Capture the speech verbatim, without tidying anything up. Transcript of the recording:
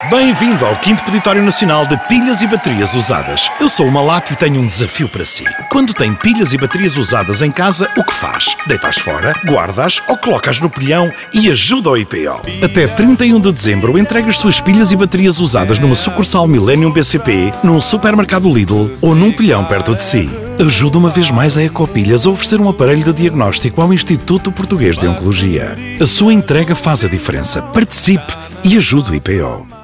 Bem-vindo ao quinto Peditório Nacional de Pilhas e Baterias Usadas. Eu sou o Malaco e tenho um desafio para si. Quando tem pilhas e baterias usadas em casa, o que faz? Deita-as fora, guarda-as ou coloca-as no pilhão e ajuda ao I P O. Até trinta e um de dezembro, entregue as suas pilhas e baterias usadas numa sucursal Millennium B C P, num supermercado Lidl ou num pilhão perto de si. Ajuda uma vez mais a Ecopilhas a oferecer um aparelho de diagnóstico ao Instituto Português de Oncologia. A sua entrega faz a diferença. Participe e ajude o I P O.